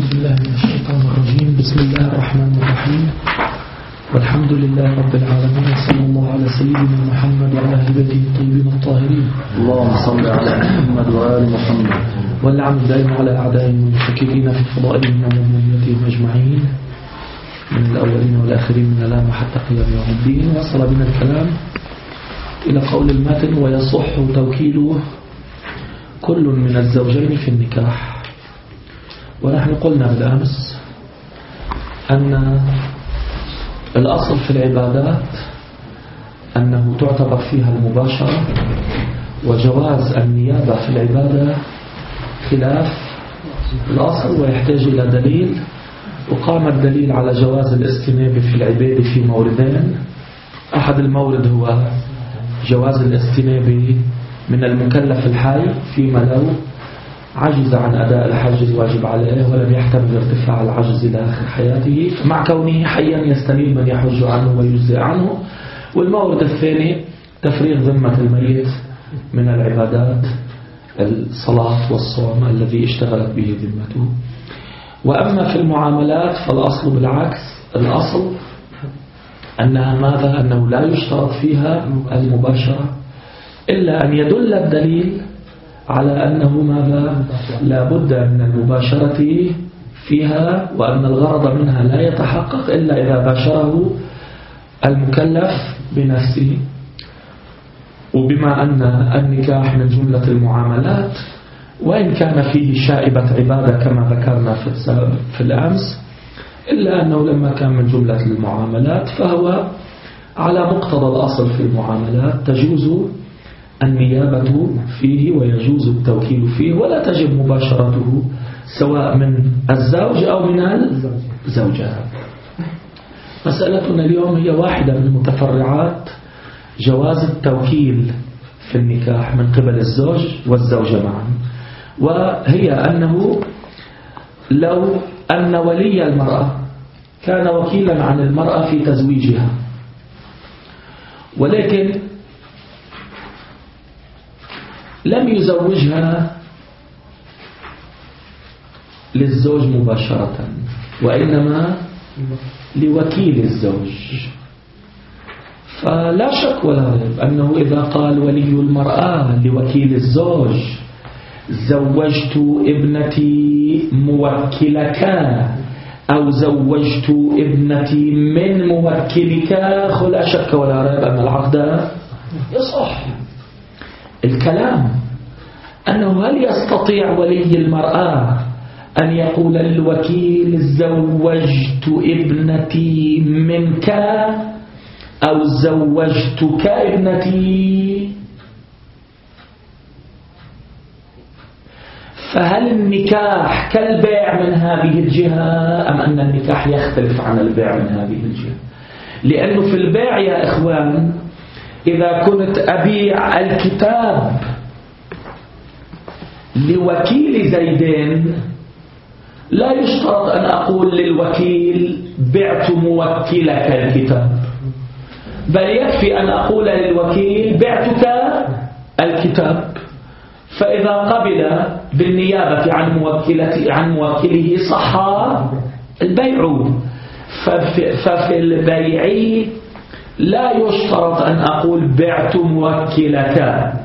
بالله من الشيطان الرجيم. بسم الله الرحمن الرحيم، والحمد لله رب العالمين، صلى الله على سيدنا محمد وعلى أهل بيته الطيبين الطاهرين. اللهم صل على محمد وآل محمد. واللعنة دائما على أعدائهم المتشككين في فضائلهم ومؤمنيتهم أجمعين من الأولين والآخرين من الآن وحتى قيام يوم الدين. وصل بنا الكلام إلى قول الماتن: ويصح توكيل كل من الزوجين في النكاح. ونحن قلنا بالأمس أن الأصل في العبادات أنه تعتبر فيها المباشرة، وجواز النيابة في العبادة خلاف الأصل ويحتاج إلى دليل. وقام الدليل على جواز الاستنابة في العبادة في موردين. أحد المورد هو جواز الاستنابة من المكلف الحي فيما لو عجز عن أداء الحج الواجب عليه ولم يحتمل ارتفاع العجز إلى آخر حياته، مع كونه حيا يستنيب من يحج عنه ويجزئ عنه. والمورد الثاني تفريغ ذمة الميت من العبادات، الصلاة والصوم الذي اشتغلت به ذمته. وأما في المعاملات فالأصل بالعكس، الأصل أنها ماذا؟ أنه لا يشترط فيها المباشرة إلا أن يدل الدليل على أنه ماذا؟ لا بد من المباشرة فيها، وأن الغرض منها لا يتحقق إلا إذا باشره المكلف بنفسه. وبما أن النكاح من جملة المعاملات، وإن كان فيه شائبة عبادة كما ذكرنا في الأمس، إلا أنه لما كان من جملة المعاملات فهو على مقتضى الأصل في المعاملات، تجوز النيابة فيه ويجوز التوكيل فيه، ولا تجب مباشرته سواء من الزوج أو من الزوجة. مسألتنا اليوم هي واحدة من متفرعات جواز التوكيل في النكاح من قبل الزوج والزوجة معا، وهي أنه لو أن ولي المرأة كان وكيلا عن المرأة في تزويجها، ولكن لم يزوجها للزوج مباشرة، وإنما لوكيل الزوج، فلا شك ولا ريب أنه إذا قال ولي المرأة لوكيل الزوج: زوجت ابنتي موكلك، أو زوجت ابنتي من موكلك، لا شك ولا ريب أن العقد يصح. الكلام أنه هل يستطيع ولي المرأة أن يقول للوكيل: زوجت ابنتي منك، أو زوجتك ابنتي؟ فهل النكاح كالبيع من هذه الجهة، أم أن النكاح يختلف عن البيع من هذه الجهة؟ لأنه في البيع يا إخوان، إذا كنت أبيع الكتاب لوكيل زيدين لا يشترط أن أقول للوكيل: بعت موكلك الكتاب، بل يكفي أن أقول للوكيل: بعتك الكتاب. فإذا قبل بالنيابة عن موكله صح البيع. ففي البيع لا يشترط أن أقول: بعت موكلك،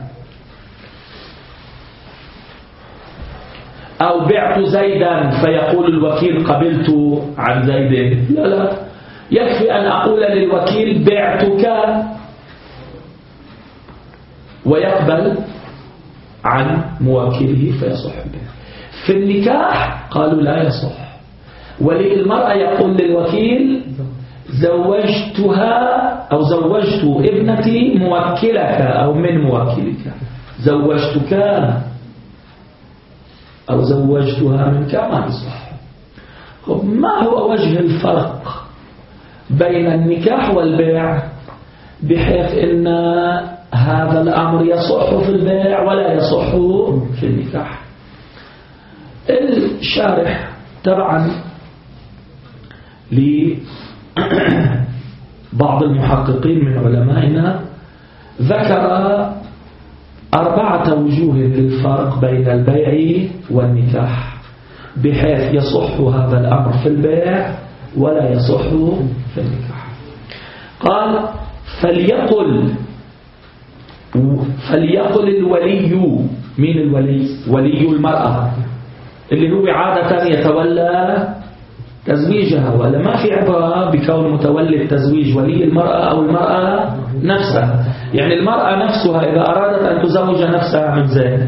أو بعت زيدا فيقول الوكيل: قبلت عن زيد. لا، يكفي أن أقول للوكيل: بعتك، ويقبل عن موكله فيصح به. في النكاح قالوا لا يصح. ولي المرأة يقول للوكيل: زوجتها أو زوجت ابنتي موكلك أو من موكلك، زوجتك أو زوجتها منك، ما يصح. ما هو وجه الفرق بين النكاح والبيع بحيث أن هذا الأمر يصح في البيع ولا يصح في النكاح؟ الشارح تبعا لبعض المحققين من علمائنا ذكر 4 وجوه للفرق بين البيع والنكاح. بحيث يصح هذا الأمر في البيع ولا يصح في النكاح. قال فليقل الولي. مين الولي؟ ولي المرأة اللي هو عادة يتولى تزويجها، ولا ما في عبرة بكون متولي التزويج ولي المرأة أو المرأة نفسها. يعني المرأة نفسها إذا أرادت أن تزوج نفسها من زيد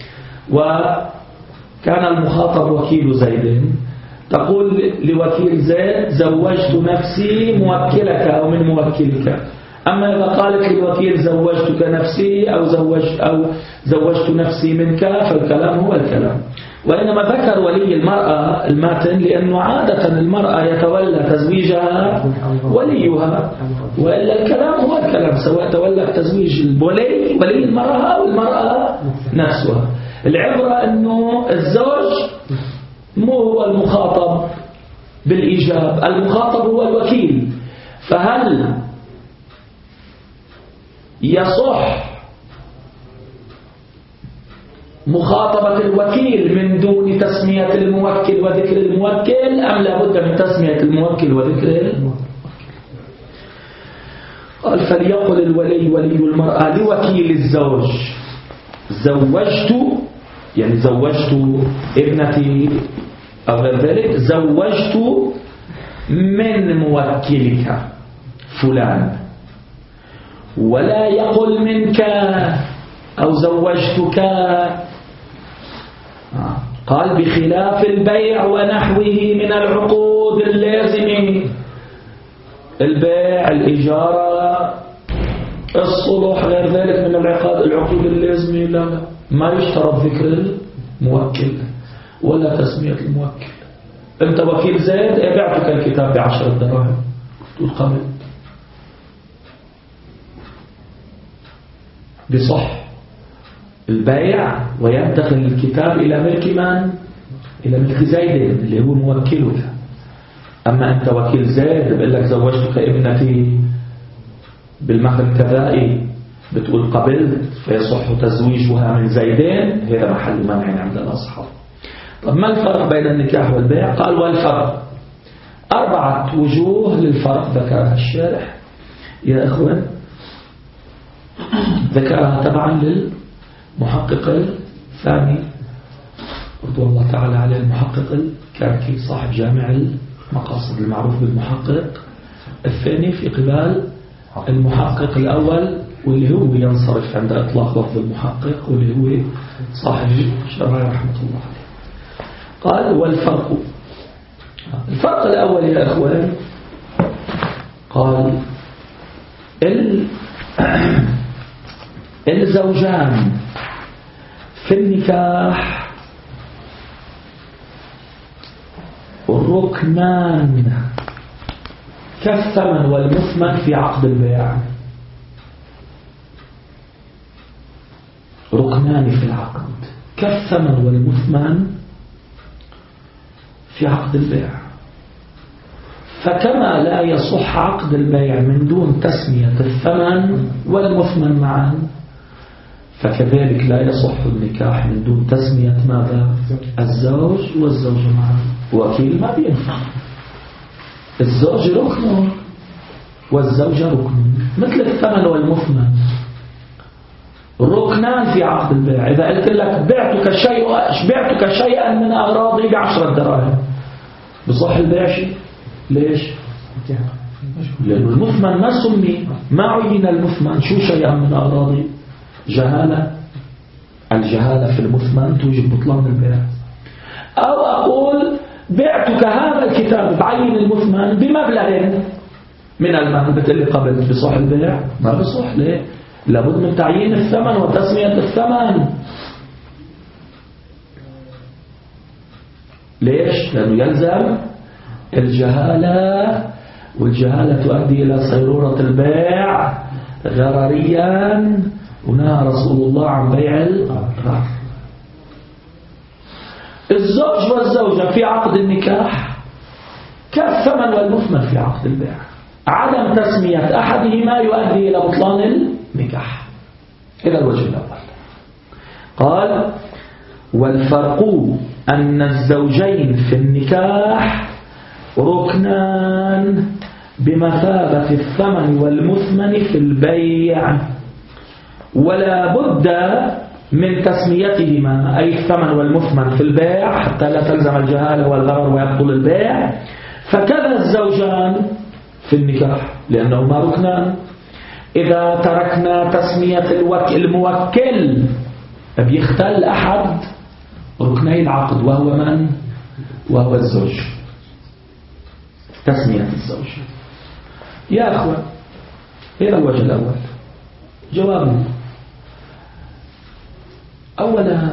وكان المخاطب وكيل زيد، تقول لوكيل زيد زوجت نفسي موكلك أو من موكلك. أما إذا قالت للوكيل زوجتك نفسي أو زوجت نفسي منك فالكلام هو الكلام. وإنما ذكر ولي المرأة الماتن لأنه عادة المرأة يتولى تزويجها وليها، وإلا الكلام هو الكلام سواء تولى تزويج ولي المرأة أو المرأة نفسها. العبرة أنه الزوج مو هو المخاطب بالإيجاب، المخاطب هو الوكيل. فهل يصح مخاطبة الوكيل من دون تسمية الموكل وذكر الموكل، أم لابد من تسمية الموكل وذكر الموكل؟ قال فليقل الولي ولي المرأة لوكيل الزوج زوجت ابنتي أو غير ذلك، زوجت من موكلك فلان، ولا يقل منك أو زوجتك. قال بخلاف البيع ونحوه من العقود اللازمة، البيع، الإجارة، الصلح، غير ذلك من العقود اللازمة لا ما يشترط ذكر الموكل ولا تسمية الموكل. أنت وكيل زيد بعتك الكتاب ب10 دراهم، تقول قبل بصح البيع وينتقل الكتاب إلى ملك من؟ إلى ملك زيد اللي هو موكلك. أما أنت وكيل زيد بقول لك زوجتك ابنتي بالمهر الكذائي، بتقول قبلت فيصح تزويجها من زيدين، هذا محل منع عند الأصحاب. طب ما الفرق بين النكاح والبيع؟ قال والفرق 4 وجوه للفرق ذكرها الشارح يا إخوان، ذكرها طبعا للمحقق الثاني رضي الله تعالى عليه، المحقق الكركي صاحب جامع المقاصد المعروف بالمحقق الثاني في قبال المحقق الأول، واللي هو ينصرف عند إطلاق لفظ المحقق، واللي هو صاحب الشرعي رحمة الله عليه. قال الفرق الأول يا أخوان، قال الزوجان في النكاح ركنان كالثمن والمثمن في عقد البيع، ركنان في العقد كالثمن والمثمن في عقد البيع. فكما لا يصح عقد البيع من دون تسمية الثمن والمثمن معا، فكذلك لا يصح النكاح من دون تسمية ماذا؟ الزوج والزوجة معا. وكيل ما بينفع، الزوج ركن والزوجة ركن، مثل الثمن والمثمن ركنان في عقد البيع. إذا قلت لك بعتك شيئا من أغراضي ب10 دراهم، بصح البيع شيء؟ ليش؟ لأن المثمن ما سمي، ما عين المثمن. شو شيئا من أغراضي؟ جهالة. الجهالة في المثمن توجب بطلان البيع. أو أقول بعتك هذا الكتاب بعين المثمن بمبلغ من المال، بتقول لي قبل، بصح البيع؟ ما بصح. ليه؟ لابد من تعيين الثمن وتسمية الثمن. ليش؟ لأنه يلزم الجهالة، والجهالة تؤدي إلى صيرورة البيع غرريا، ونهى رسول الله عن بيع الغرر. الزوج والزوجة في عقد النكاح كالثمن والمثمن في عقد البيع، عدم تسمية أحدهما يؤدي إلى بطلان النكاح. إلى الوجه الأول. قال والفرق أن الزوجين في النكاح ركنان بمثابة الثمن والمثمن في البيع، ولا بد من تسميتهما، أي الثمن والمثمن في البيع، حتى لا تلزم الجهالة والغرر ويبطل البيع. فكذا الزوجان في النكاح لأنهما ركنان. إذا تركنا تسمية الموكل بيختل أحد ركني العقد، وهو من؟ وهو الزوج. تسمية الزوج يا أخوة، إلى الوجه الأول جوابه. أولا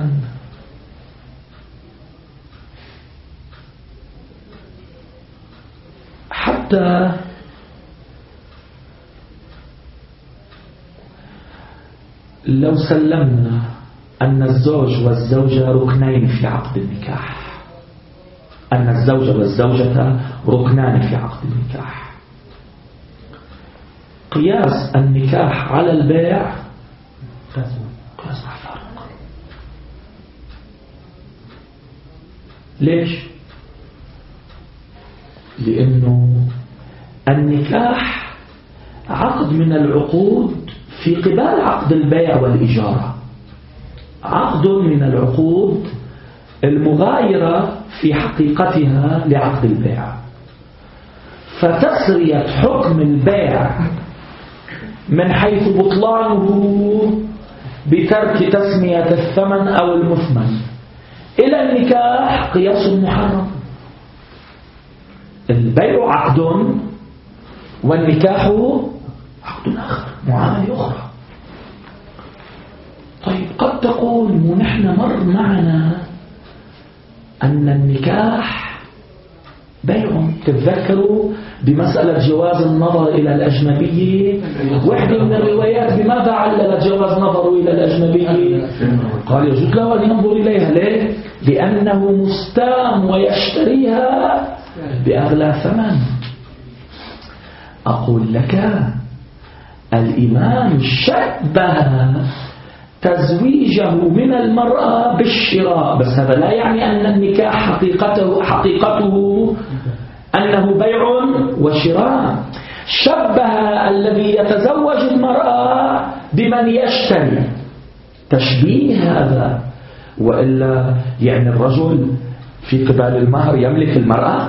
حتى لو سلمنا أن الزوج والزوجة ركنين في عقد النكاح، أن الزوج والزوجة ركنان في عقد النكاح، قياس النكاح على البيع قياس مع فرق. ليش؟ لأنه النكاح عقد من العقود في قبال عقد البيع والإجارة، عقد من العقود المغايرة في حقيقتها لعقد البيع. فتسرية حكم البيع من حيث بطلانه بترك تسمية الثمن أو المثمن إلى النكاح قياس محرم. البيع عقد والنكاح عقد آخر، معاملة أخرى. طيب قد تقول ونحن مر معنا أن النكاح بيع. تتذكروا بمسألة جواز النظر إلى الأجنبي، واحدة من الروايات بماذا عللت جواز نظر إلى الأجنبي؟ قال يجوز له أن ينظر إليها. ليه؟ لأنه مستام ويشتريها بأغلى ثمن. أقول لك الإمام شبه تزويجه من المرأة بالشراء، بس هذا لا يعني أن النكاح حقيقته أنه بيع وشراء. شبه الذي يتزوج المرأة بمن يشتري، تشبيه هذا. وإلا يعني الرجل في قبال المهر يملك المرأة؟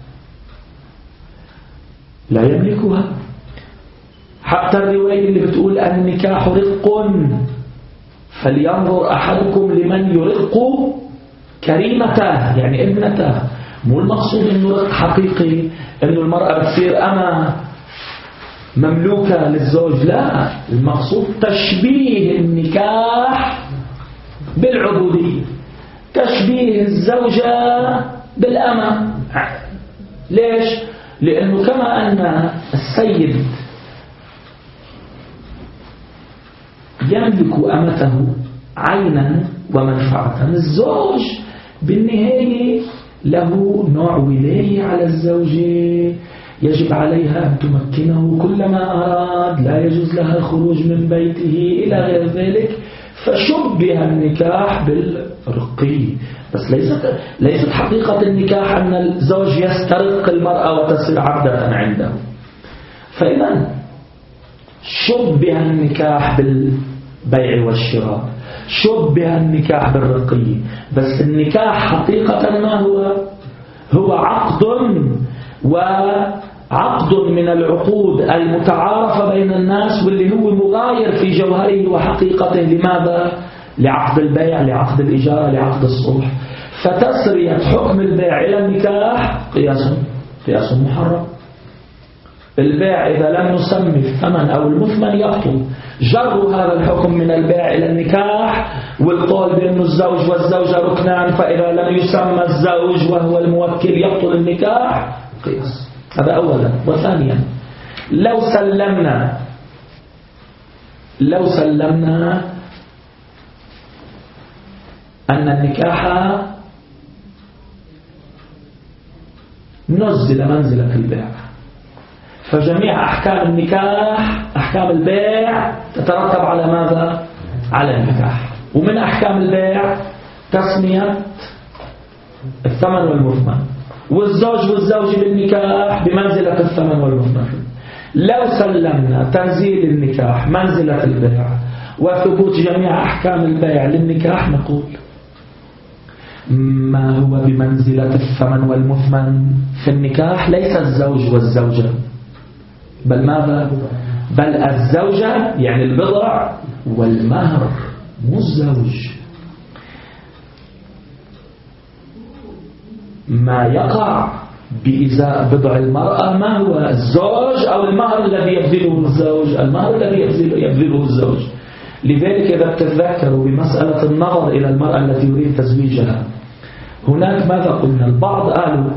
لا يملكها. حتى الرواية اللي بتقول النكاح رق فلينظر أحدكم لمن يرق كريمته، يعني ابنته. مو المقصود انه رق حقيقي انه المرأة بتصير أما مملوكة للزوج، لا، المقصود تشبيه النكاح بالعبودية، تشبيه الزوجة بالأمة. ليش؟ لأنه كما أن السيد يملك أمته عينا ومنفعة، الزوج بالنهاية له نوع ولاية على الزوجة، يجب عليها أن تمكنه كلما أراد، لا يجوز لها الخروج من بيته إلى غير ذلك. فشبه النكاح بالرقي، بس ليست حقيقة النكاح أن الزوج يسترق المرأة وتصير عبدة عنده. فإذا شبه النكاح بالبيع والشراء، شبه النكاح بالرقي، بس النكاح حقيقة ما هو عقد، وعقد من العقود المتعارفة بين الناس، واللي هو مغاير في جوهره وحقيقته. لماذا؟ لعقد البيع، لعقد الإجارة، لعقد الصلح. فتسرية حكم البيع إلى النكاح قياس محرم. البيع إذا لم نسمي الثمن أو المثمن يبطل. جر هذا الحكم من البيع إلى النكاح والقول بأن الزوج والزوجة ركنان، فإذا لم يسمى الزوج وهو الموكل يبطل النكاح، قياس. هذا أولا. وثانيا لو سلمنا أن النكاح نزل منزلة البيع، فجميع أحكام النكاح أحكام البيع تترتب على ماذا؟ على النكاح. ومن أحكام البيع تسمية الثمن والمثمن، والزوج والزوجة بالنكاح بمنزلة الثمن والمثمن. لو سلمنا تنزيل النكاح منزلة البيع وثبوت جميع أحكام البيع للنكاح، نقول ما هو بمنزلة الثمن والمثمن في النكاح ليس الزوج والزوجة، بل ماذا؟ بل الزوجة يعني البضع والمهر، مو الزوج. ما يقع بإزاء بضع المرأة ما هو الزوج أو المهر الذي يبذله الزوج، المهر الذي يبذله الزوج. لذلك إذا بتتذكروا بمسألة النظر إلى المرأة التي يريد تزويجها، هناك ماذا قلنا؟ البعض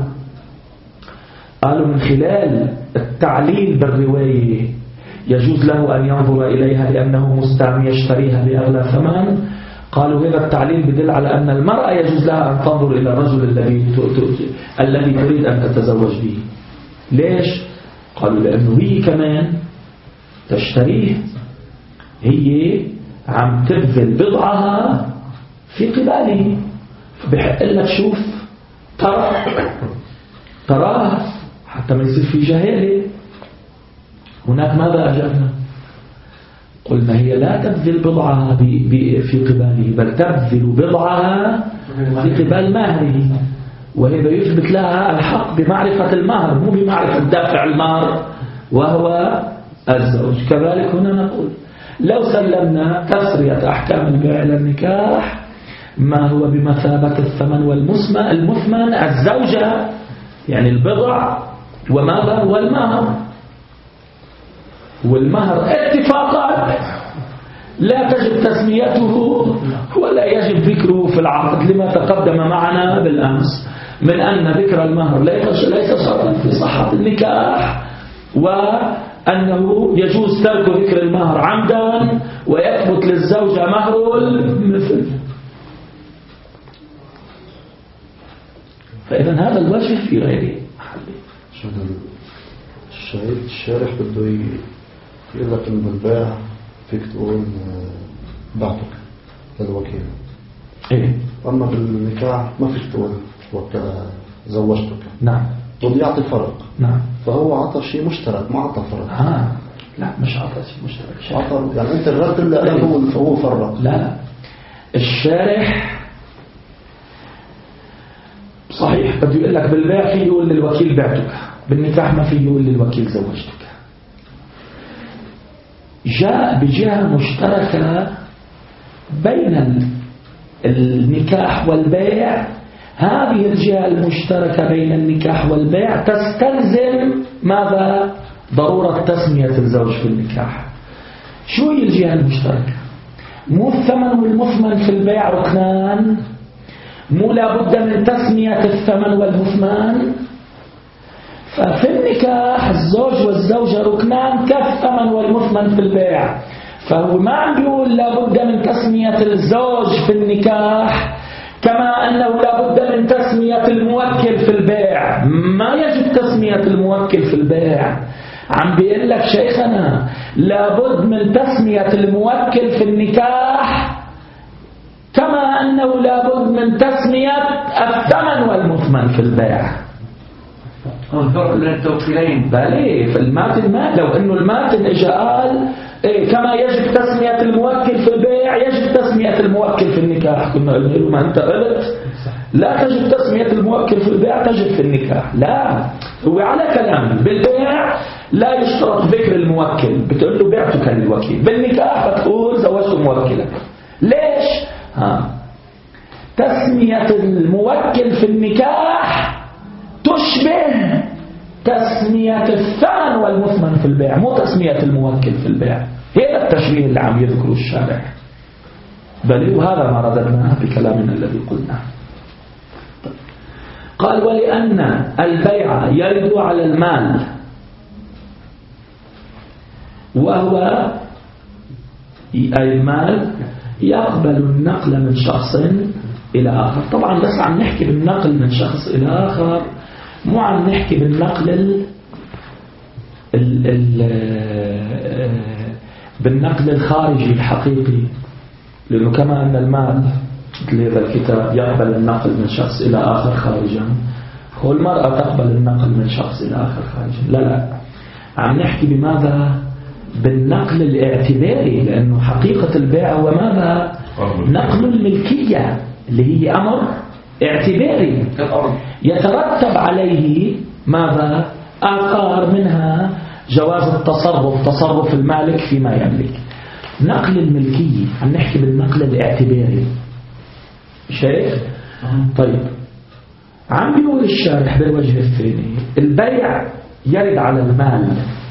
قالوا من خلال التعليل بالرواية يجوز له أن ينظر إليها لأنه مستعمي يشتريها بأغلى ثمن. قالوا هذا التعليل بدل على أن المرأة يجوز لها أن تنظر إلى الرجل الذي تريد أن تتزوج به. ليش؟ قالوا لأنه هي كمان تشتريه، هي عم تبذل بضعها في قباله، فبحق لك شوف تراه حتى ما يصير في جهالة. هناك ماذا أجبنا؟ قلنا هي لا تبذل بضعها في قباله، بل تبذل بضعها في قبال مهره، وهذا يثبت لها الحق بمعرفة المهر مو بمعرفة دافع المهر وهو الزوج. كذلك هنا نقول لو سلمنا تسرية أحكام البيع إلى النكاح ما هو بمثابة الثمن والمثمن الزوجة يعني البضع وماذا والمهر. والمهر اتفاقا لا تجب تسميته ولا يجب ذكره في العقد، لما تقدم معنا بالأمس من أن ذكر المهر ليس شرطا في صحة النكاح، وأنه يجوز ترك ذكر المهر عمدا ويثبت للزوجة مهر المثل. فإذا هذا الوجه في غيره الشارح بده يقول لك إن بالبيع فيك تقول بعتك للوكيل، إيه؟ أما بالنكاح ما فيك تقول زوجتك. نعم. تقول يعطي فرق. نعم. فهو عطى شيء مشترك ما عطى فرق. لا مش عطى شيء مشترك. عطى يعني أنت الرد اللي قاله هو فرق. لا الشارح صحيح بده يقول لك بالبيع فيه يقول للوكيل بعتك، بالنكاح ما فيه يقول للوكيل زوجتك. جاء بجهة مشتركة بين النكاح والبيع. هذه الجهة المشتركة بين النكاح والبيع تستلزم ماذا؟ ضرورة تسمية الزوج في النكاح. شو هي الجهة المشتركة؟ مو الثمن والمثمن في البيع ركنان، مو لابد من تسمية الثمن والمثمن. ففي النكاح الزوج والزوجة ركنان كالثمن والمثمن في البيع، فهو ما عم بيقول لابد من تسمية الزوج في النكاح كما أنه لابد من تسمية الموكل في البيع. ما يجب تسمية الموكل في البيع. عم بيقول لك شيخنا لابد من تسمية الموكل في النكاح كما أنه لابد من تسمية الثمن والمثمن في البيع. الفرق بين التوكيلين بلي في الماتن ما لو انه الماتن اجى قال كما يجب تسمية الموكل في البيع يجب تسمية الموكل في النكاح، كنا قلنا له ما انت قلت لا تجب تسمية الموكل في البيع تجب في النكاح. لا هو على كلام بالبيع لا يشترط ذكر الموكل، بتقول له بعتك للوكيل. بالنكاح بتقول زوجت موكلك. ليش؟ تسمية الموكل في النكاح تشبه تسمية الثمن والمثمن في البيع، مو تسمية الموكل في البيع. هذا التشبيه اللي عم يذكره الشارع، بل وهذا ما رددناه بكلامنا الذي قلناه. قال ولأن البيع يرد على المال وهو أي المال يقبل النقل من شخص إلى آخر. طبعا بس عم نحكي بالنقل من شخص إلى آخر، مو عم نحكي بالنقل بالنقل الخارجي الحقيقي، لأنه كما أن المال مثل هذا الكتاب يقبل النقل من شخص إلى آخر خارجا، والمرأة تقبل النقل من شخص إلى آخر خارجا. لا عم نحكي بماذا؟ بالنقل الاعتباري، لأنه حقيقة البيع هو ماذا؟ نقل الملكية اللي هي أمر اعتباري يترتب عليه ماذا؟ آثار، منها جواز التصرف، تصرف المالك فيما يملك. نقل الملكية عم نحكي بالنقل الاعتباري. شايف؟ طيب عم بيقول الشارح بالوجه الثاني البيع يرد على المال.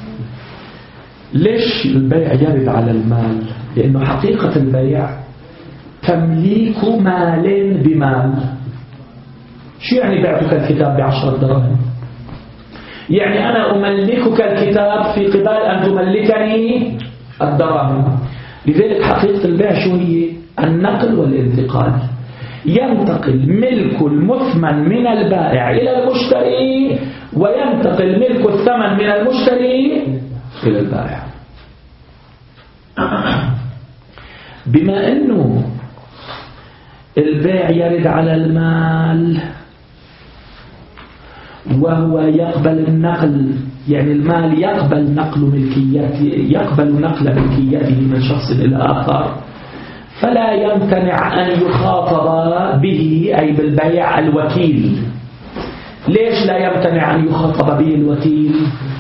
ليش البيع يرد على المال؟ لأنه حقيقة البيع تمليك مال بمال. شو يعني بعتك الكتاب ب10 دراهم؟ يعني أنا أملكك الكتاب في قبال أن تملكني الدراهم. لذلك حقيقة البيع شو هي؟ النقل والانتقال. ينتقل ملك المثمن من البائع إلى المشتري، وينتقل ملك الثمن من المشتري إلى البائع. بما أنه البيع يرد على المال وهو يقبل النقل، يعني المال يقبل نقل ملكيته من شخص إلى آخر، فلا يمتنع أن يخاطب به أي بالبيع الوكيل. ليش لا يمتنع أن يخاطب به الوكيل؟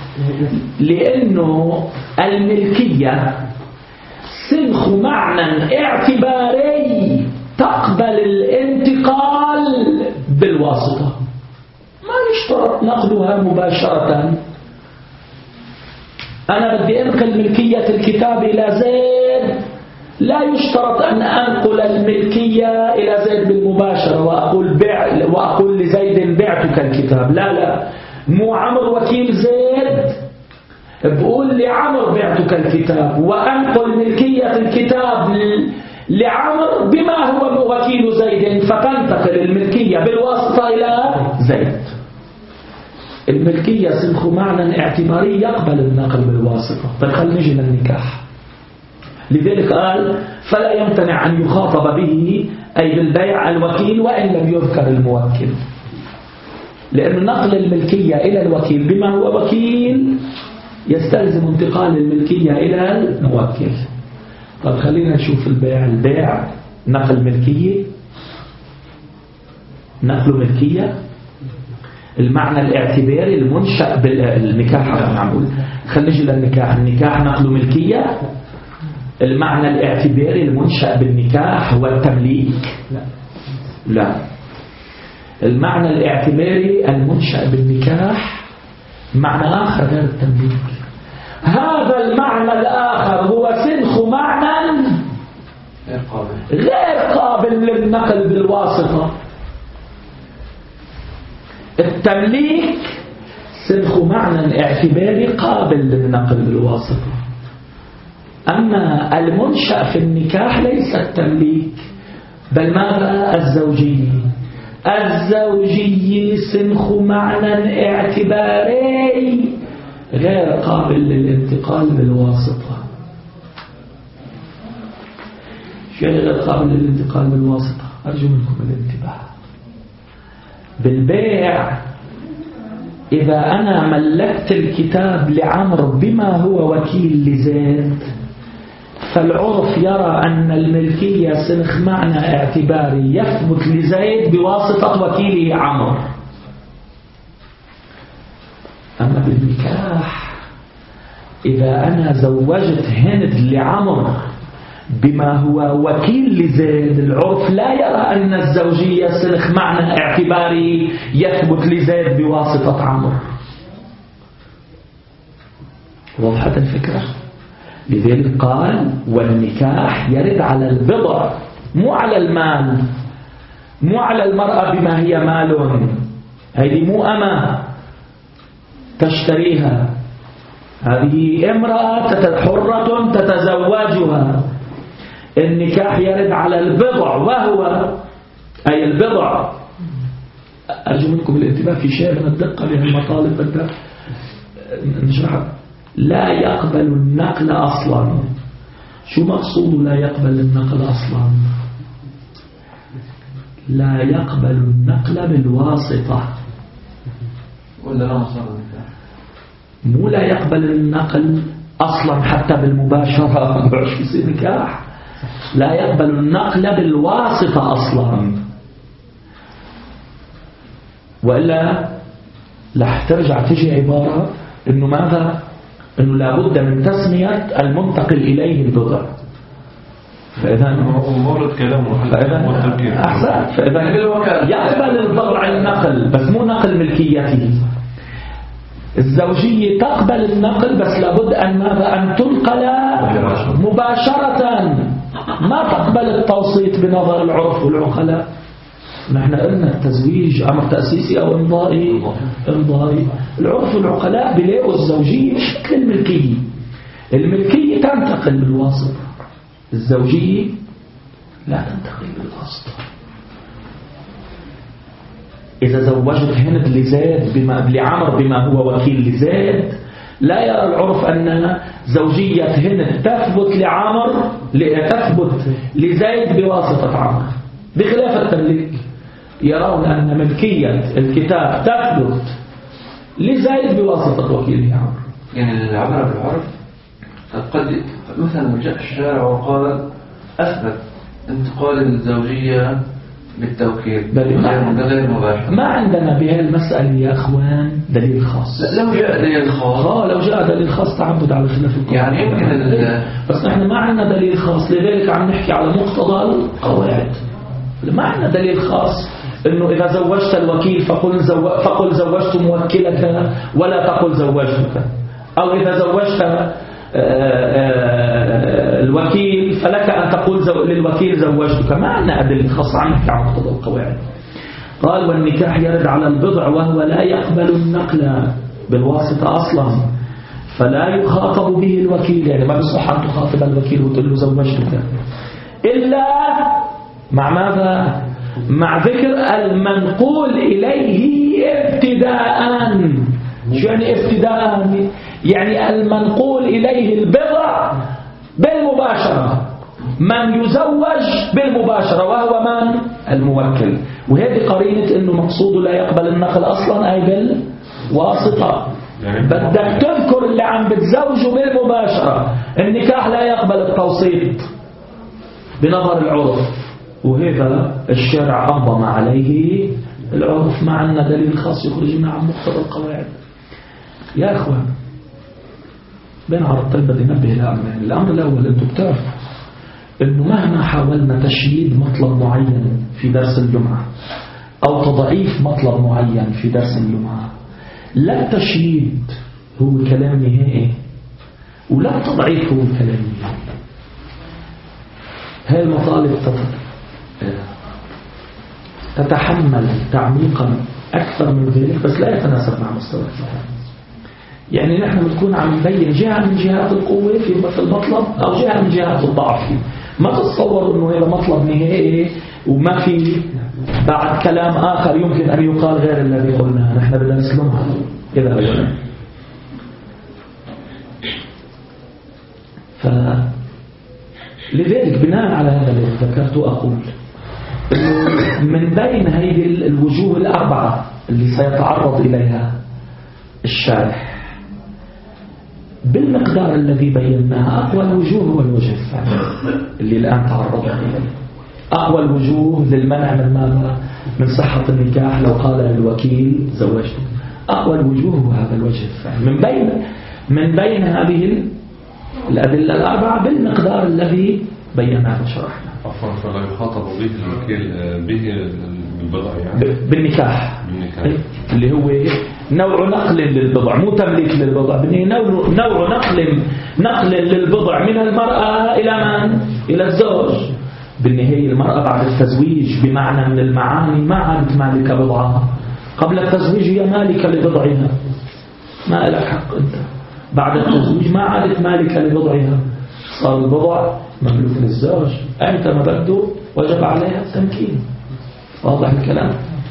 لأنه الملكية سنخ معنى اعتباري تقبل الانتقال بالواسطة، ما يشترط نقلها مباشرة. أنا بدي أنقل ملكية الكتاب إلى زيد، لا يشترط أن أنقل الملكية إلى زيد بالمباشرة وأقول لزيد بعتك الكتاب. لا مو عمر وكيل زيد، بقول لعمر بعتك الكتاب وأنقل ملكية الكتاب لعمر بما هو وكيل زيد، فتنتقل الملكية بالواسطة إلى زيد. الملكية سنخ معنى اعتباري يقبل النقل بالواسطة. طيب خلينا نجي للنكاح. لذلك قال فلا يمتنع أن يخاطب به أي بالبيع الوكيل وإن لم يذكر الموكل، لأن نقل الملكية إلى الوكيل بما هو وكيل يستلزم انتقال الملكية إلى الموكل. طب خلينا نشوف البيع نقل ملكية، نقل ملكية المعنى الاعتباري المنشأ بالنكاح. خلينا نجي للنكاح. النكاح نقل ملكية، المعنى الاعتباري المنشأ بالنكاح هو التمليك. لا، المعنى الاعتباري المنشأ بالنكاح معنى آخر غير التمليك. هذا المعنى الآخر هو سنخ معنى غير قابل للنقل بالواسطة. التمليك سنخ معنى اعتباري قابل للنقل بالواسطة، أما المنشأ في النكاح ليس التمليك بل ماذا؟ الزوجية سنخ معنى اعتباري غير قابل للانتقال بالواسطة. شو غير قابل للانتقال بالواسطة؟ أرجو منكم الانتباه. بالبيع إذا أنا ملكت الكتاب لعمر بما هو وكيل لزيد، فالعرف يرى أن الملكية سنخ معنى اعتباري يثبت لزيد بواسطة وكيله عمر. أما بالنكاح إذا أنا زوجت هند لعمر بما هو وكيل لزيد، العرف لا يرى أن الزوجية سنخ معنى اعتباري يثبت لزيد بواسطة عمر. وضحت الفكرة؟ لذلك قال والنكاح يرد على البضع مو على المال، مو على المرأة بما هي مال. هذه مو أمة تشتريها، هذه امرأة حرة تتزوجها. النكاح يرد على البضع وهو أي البضع. أرجو منكم الانتباه في شيء من الدقة لهالمطالب بدأ نشرح. لا يقبل النقل أصلا. شو مقصود لا يقبل النقل أصلا؟ لا يقبل النقل بالواسطة. ولا لا مصر النكاح؟ مو لا يقبل النقل أصلا حتى بالمباشرة ما يصير نكاح. لا يقبل النقل بالواسطة أصلا، وإلا رح ترجع تجي عبارة إنه ماذا؟ إنه لابد من تسمية المنتقل إليه البضع. فإذا مورد كلامه أحسن. فإذا يقبل البضع النقل بس مو نقل ملكيته. الزوجية تقبل النقل بس لابد أن ماذا؟ أن تنقل مباشرة، ما تقبل التوسيط بنظر العرف والعقلاء. نحن قلنا التزويج أمر تأسيسي أو إمضائي. العرف والعقلاء بيلاقوا الزوجية مش مثل الملكية. الملكية تنتقل بالواسطة، الزوجية لا تنتقل بالواسطة. إذا زوجت هند لزيد لعمر بما هو وكيل لزيد، لا يرى العرف أن زوجية هند تثبت لعمر تثبت لزيد بواسطة عمر، بخلاف التمليك يرون أن ملكية الكتاب تثبت لزيد بواسطة وكيله عمر. يعني العبارة بالعرف قد مثلا جاء الشارع وقال أثبت انتقال الزوجية بالتوكيل غير مباشر. ما عندنا بهذه المسألة يا أخوان دليل خاص. لو جاء دليل خاص لو جاء دليل خاص تعبد على خلاف القواعد. يعني يمكن بس نحن ما عندنا دليل خاص، لذلك عم نحكي على مقتضى القواعد. ما عندنا دليل خاص إنه إذا زوجت الوكيل فقل زوجت موكلك ولا تقل زوجتك، أو إذا زوجت الوكيل فلك أن تقول للوكيل زوجتك. ما عندنا أدلة خاصة عنك على مقتضى القواعد. قال والنكاح يرد على البضع وهو لا يقبل النقل بالواسطة أصلا، فلا يخاطب به الوكيل. يعني ما بصح أن تخاطب الوكيل وتقول له زوجتك إلا مع ماذا؟ مع ذكر المنقول إليه ابتداء. شو يعني ابتداء؟ يعني المنقول إليه البضع بالمباشرة، من يزوج بالمباشرة وهو من؟ الموكل. وهذه قرينة إنه مقصوده لا يقبل النقل أصلا أي بالواسطة. بدك تذكر اللي عم بتزوجه بالمباشرة. النكاح لا يقبل التوسيط بنظر العرف، وهذا الشارع أنظم عليه العرف. ما عندنا دليل خاص يخرجنا عن مقتضى القواعد. يا أخوان بين عرض بدي ننبه لأمرين. الأمر الأول أنتم بتعرفوا أنه مهما حاولنا تشييد مطلب معين في درس الجمعة أو تضعيف مطلب معين في درس الجمعة، لا التشييد هو الكلام نهائي ولا التضعيف هو الكلام نهائي. هاي المطالب تتحمل تعميقا أكثر من ذلك، بس لا يتناسب مع مستوى الكتاب. يعني نحن بنكون عم نبين جهة من جهات القوة في المطلب أو جهة من جهات الضعف. ما تتصوروا أنه هذا مطلب نهائي وما في بعد كلام آخر يمكن أن يقال غير الذي قلناه. نحن بدنا نسلمها إذا رجعنا. لذلك بناء على هذا اللي ذكرت أقول من بين هذه الوجوه الأربعة اللي سيتعرض إليها الشارح بالمقدار الذي بيناه، أقوى الوجوه هو الوجه الثاني اللي الآن تعرضنا إليه. أقوى الوجوه للمنع من ماذا؟ من صحة النكاح لو قال للوكيل زوجته. أقوى الوجوه هو هذا الوجه الثاني من بين هذه الأدلة الأربعة بالمقدار الذي بيناه وشرحنا. عفوا، فلا يخاطب به الوكيل به بالبضع يعني بالنكاح اللي هو نوع نقل للبضع، مو تمليك للبضع، نوع نقل للبضع من المرأة إلى من؟ إلى الزوج. بالنهاية المرأة بعد التزويج بمعنى من المعاني ما عادت مالكة بضعها. قبل التزويج هي مالكة لبضعها، ما لك حق أنت. بعد التزويج ما عادت مالكة لبضعها، صار البضع مملوك للزوج. أنت ما بده وجب عليها التمكين. واضح الكلام؟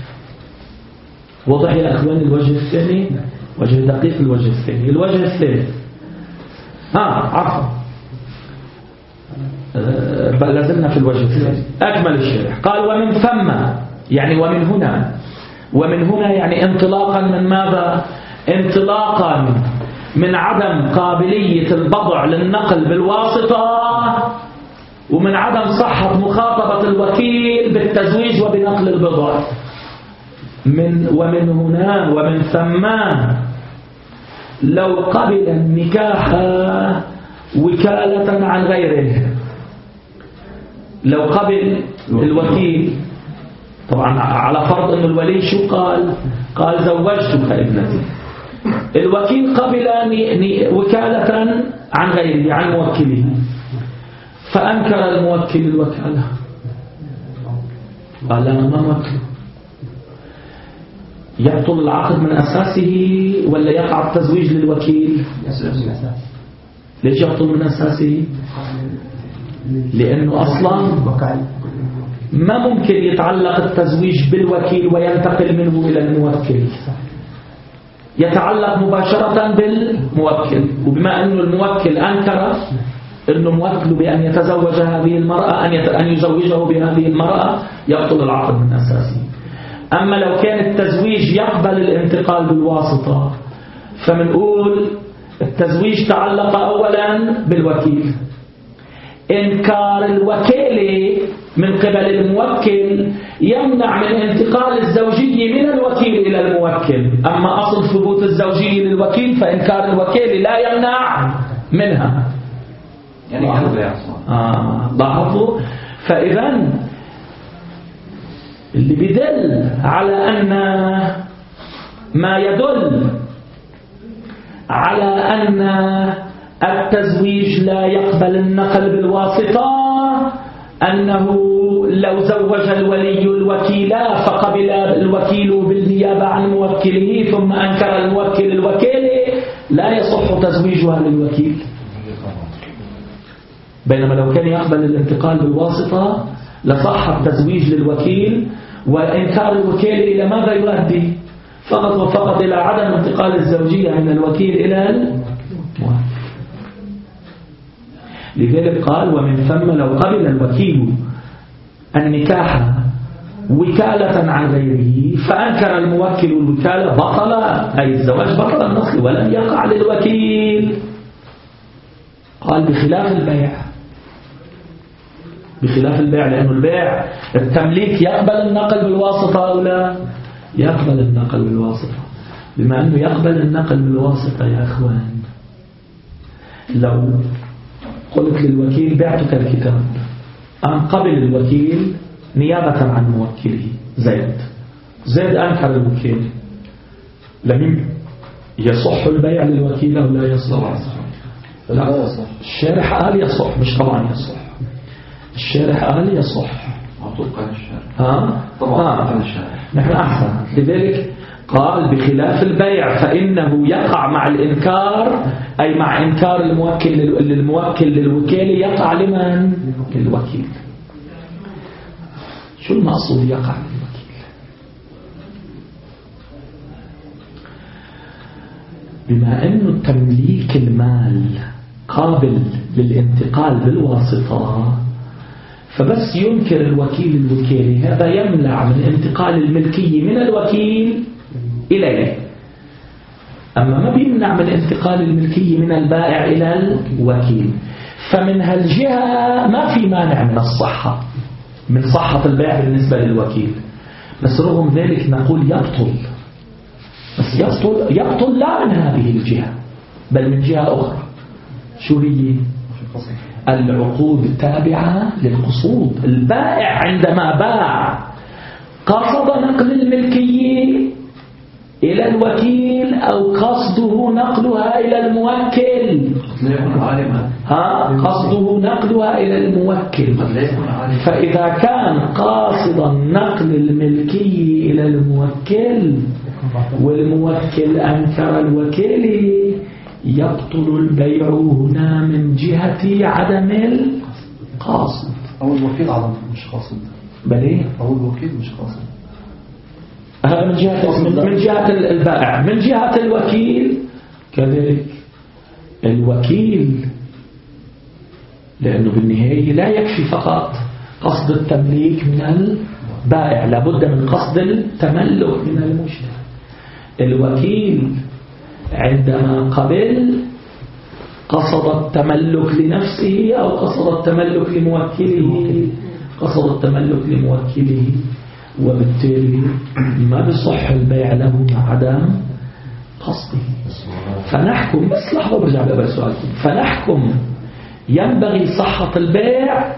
وضح يا أخوان الوجه الثاني، وجه دقيق الوجه الثاني. الوجه الثالث عفوا لازلنا في الوجه الثاني. أكمل الشرح قال ومن ثم يعني ومن هنا يعني انطلاقا من ماذا؟ انطلاقا من عدم قابلية البضع للنقل بالواسطة ومن عدم صحة مخاطبة الوكيل بالتزويج وبنقل البضع ومن هنا ومن ثم لو قبل النكاح وكالة عن غيره. لو قبل الوكيل طبعا على فرض أن الولي شو قال زوجتك ابنتي. الوكيل قبل وكالة عن غيره عن موكله فأنكر الموكل الوكالة قال أنا ما موكله. يبطل العقد من أساسه ولا يقع التزويج للوكيل؟ ليش يبطل من أساسه؟ لأنه أصلا ما ممكن يتعلق التزويج بالوكيل وينتقل منه إلى الموكل، يتعلق مباشرة بالموكل. وبما أنه الموكل أنكر أنه موكل بأن يتزوج هذه المرأة أن يزوجه بهذه المرأة يبطل العقد من أساسه. أما لو كان التزويج يقبل الانتقال بالواسطة فمنقول التزويج تعلق أولا بالوكيل. إنكار الوكيل من قبل الموكل يمنع من انتقال الزوجية من الوكيل إلى الموكل. أما أصل ثبوت الزوجية للوكيل فإنكار الوكيل لا يمنع منها. يعني لاحظوا. فإذا اللي بيدل على أن ما يدل على أن التزويج لا يقبل النقل بالواسطة أنه لو زوج الولي الوكيل فقبل الوكيل بالنيابة عن موكله ثم أنكر الموكل الوكيل لا يصح تزويجها للوكيل. بينما لو كان يقبل الانتقال بالواسطة لصح التزويج للوكيل وإنكار الوكيل إلى ماذا يؤدي؟ فقط وفقط إلى عدم انتقال الزوجية من الوكيل إلى الموكل. لذلك قال ومن ثم لو قبل الوكيل النكاح وكالة عن غيره فأنكر الموكل الوكالة بطل أي الزواج بطل النصل ولم يقع للوكيل. قال بخلاف البيع لأنه البيع التمليك يقبل النقل بالواسطة أو لا يقبل النقل بالواسطة. بما أنه يقبل النقل بالواسطة يا أخوان لو قلت للوكيل بعتك الكتاب أن قبل الوكيل نيابة عن موكله زيد أنكر الوكيل لم يصح البيع للوكيل أو لا يصح؟ لا الشارح قال يصح مش طبعا يصح. الشارح قال يصح طبقا الشارح طبعا الشارح نحن أحسن. لذلك قال بخلاف البيع فإنه يقع مع الإنكار أي مع إنكار الموكل للوكيل يقع لمن؟ للوكيل. شو المقصود يقع للوكيل؟ بما أنه تمليك المال قابل للانتقال بالواسطة فبس ينكر الوكيل الوكيل هذا يمنع من انتقال الملكية من الوكيل إليه. أما ما بيمنع من انتقال الملكية من البائع إلى الوكيل. فمن هالجهة ما في مانع من الصحة من صحة البيع بالنسبة للوكيل. بس رغم ذلك نقول يبطل. بس يبطل لا من هذه الجهة بل من جهة أخرى. شو هي؟ العقود التابعة للقصود. البائع عندما باع قصد نقل الملكية إلى الوكيل أو قصده نقلها إلى الموكل قصده نقلها إلى الموكل. فإذا كان قاصدا نقل الملكية إلى الموكل والموكل أنكر الوكيل يبطل البيع هنا من جهة عدم القاصد. أو الوكيل عدم مش قاصد. بليه؟ أو الوكيل مش قاصد. هذا من جهة البائع. من جهة الوكيل كذلك الوكيل لأنه بالنهاية لا يكفي فقط قصد التمليك من البائع، لابد من قصد التملك من المشتري. الوكيل عندما قبل قصد التملك لنفسه أو قصد التملك لموكله؟ قصد التملك لموكله، وبالتالي ما بصح البيع له مع عدم قصده. فنحكم، بس لحظة برجع بقى سؤالكم، فنحكم ينبغي صحة البيع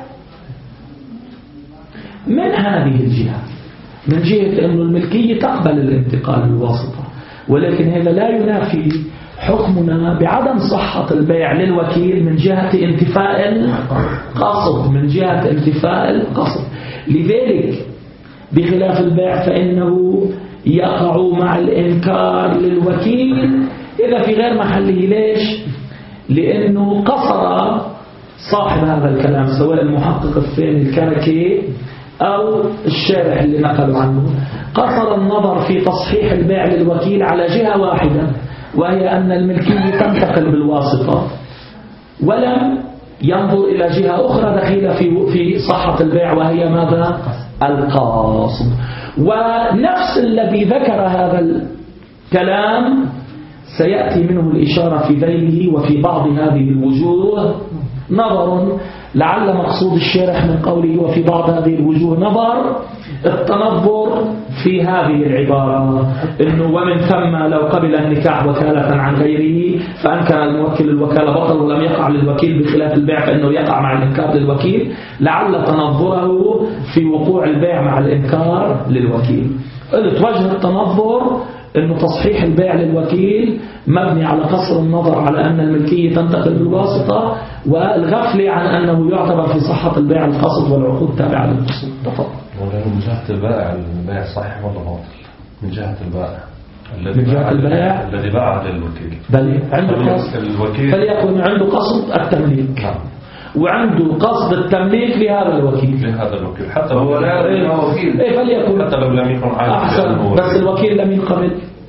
من هذه الجهة، من جهة أن الملكية تقبل الانتقال بالواسطة، ولكن هذا لا ينافي حكمنا بعدم صحة البيع للوكيل من جهة انتفاء القصد، من جهة انتفاء القصد. لذلك بخلاف البيع فإنه يقع مع الإنكار للوكيل إذا في غير محله. ليش؟ لأنه قصر صاحب هذا الكلام سواء المحقق الثاني الكركي أو الشارح اللي نقلوا عنه، قصر النظر في تصحيح البيع للوكيل على جهة واحدة، وهي أن الملكية تنتقل بالواسطة، ولم ينظر إلى جهة أخرى دخيلة في صحة البيع وهي ماذا؟ القاصد. ونفس الذي ذكر هذا الكلام سيأتي منه الإشارة في ذيله وفي بعض هذه الوجوه نظر، لعل مقصود الشارح من قوله وفي بعض هذه الوجوه نظر التنظر في هذه العبارة، إنه ومن ثم لو قبل النكاح وكالة عن غيره فأنكر الموكل الوكالة بطل ولم يقع للوكيل، بخلاف البيع فإنه يقع مع الإنكار للوكيل. لعل تنظره في وقوع البيع مع الإنكار للوكيل. قلت وجه التنظر إنه تصحيح البيع للوكيل مبني على قصر النظر على أن الملكية تنتقل بالواسطة، والغفلة عن أنه يعتبر في صحة البيع القصد والعقود تابعة للقصد. تفضل. من جهة البائع البيع صحيح ولا باطل؟ من جهة البائع الذي باع للوكيل، بل عنده قصد الوكيل، فليكن عنده قصد التمليك، وعنده قصد التمليك لهذا الوكيل حتى هو لا وكيل، فليكن حتى لو لم يكن أحسن، بس الوكيل لم يقبل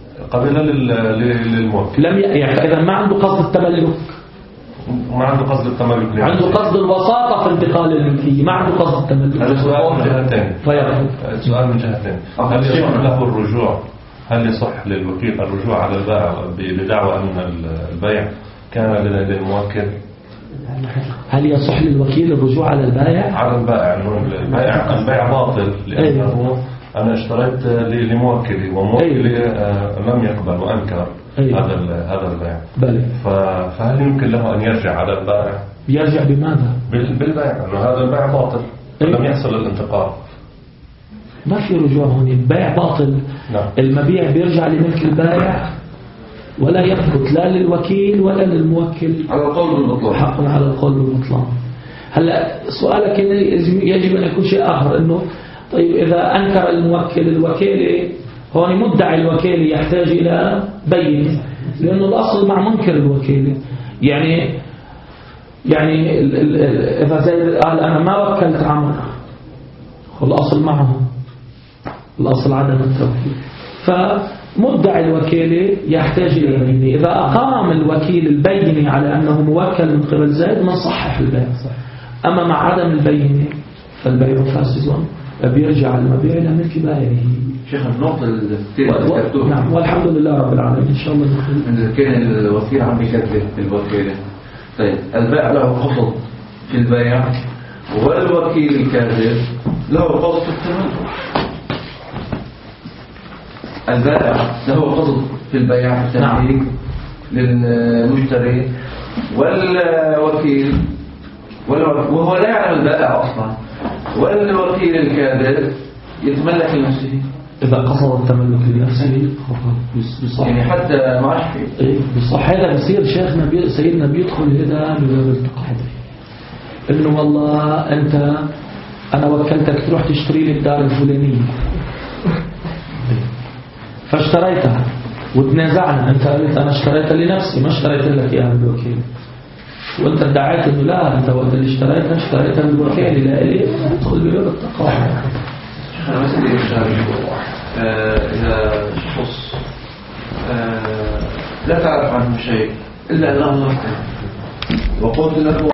للموكل، لم يعني إذا ما عنده قصد التملك، ما عنده قصد التملك، عنده قصد الوساطة في انتقال الملكية، ما عنده قصد التملك. هذا سؤال من جهتين. سؤال من جهتين، هل يصح له الرجوع؟ هل يصح للوكيل الرجوع على البائع بدعوى أن البيع كان للموكل؟ هل يصح للوكيل الرجوع على البائع؟ على البائع، البيع باطل لأنه أنا اشتريت لموكلي وموكلي لم يقبل وأنكر هذا البيع. فهل يمكن له أن يرجع على البائع؟ يرجع بماذا؟ بالبيع، أنه هذا البيع باطل لم يحصل الانتقال. ما في رجوع هون، البيع باطل. نعم. المبيع بيرجع لملك البائع ولا يثبت لا للوكيل ولا للموكل على القول بالبطلان، حق على القول بالبطلان. هلا سؤالك يجب أن يكون شيء آخر، إنه طيب إذا أنكر الموكل الوكيل، هون مدعي الوكيل يحتاج إلى بينة، لأنه الأصل مع منكر الوكيل. يعني إذا زي قال أنا ما وكلت عمرو، والأصل معه، الأصل عدم التوكيل، فمدعي الوكيل يحتاج إلى بينة. إذا أقام الوكيل البينة على أنه موكل من قبل زيد ما صحح البيع، أما مع عدم البينة فالبيع فاسد، بيرجع المبيع إلى ملك بائعه. شيخ النقطة اللي نعم، والحمد لله رب العالمين. إن شاء الله إذا كان الوكيل عم يكذب بالوكيلة، طيب البائع له قصد في البيع والوكيل الكاذب له قصد في التملك. البائع له قصد في البيع في التمليك للمشتري، والوكيل وهو لا يعلم البائع أصلا، والوكيل الكاذب يتملك لنفسه. إذا قصد التملك لنفسه بصح، يعني حتى ما عرف بصح. هذا بصير شيخنا سيدنا بيدخل هذا بباب التقاضي، إنه والله أنا وكلتك تروح تشتري لي الدار الفلانية، فاشتريتها وتنازعنا، أنت قلت أنا اشتريتها لنفسي ما اشتريت لك إياها بالوكيل، وأنت ادعيت إنه لا، أنت وقت اللي اشتريتها بالوكيل، لا إلي ادخل بباب التقاضي. أنا مثلا إذا شخص لا تعرف عنه شيء إلا أنه وقلت له